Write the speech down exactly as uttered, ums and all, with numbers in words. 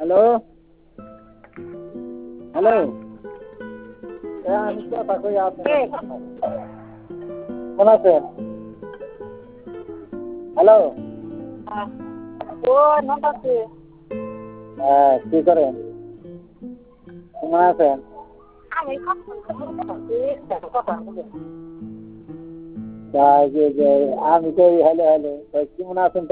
Hello hello হ্যাঁ আমি কথা কই আপনি কেমন আছেন? হ্যালো ও নটাতে হ্যাঁ কি করেন? কেমন আছেন? আমি কথা বলি তা যে যে আমি কই হ্যালো হ্যালো কেমন আছেন?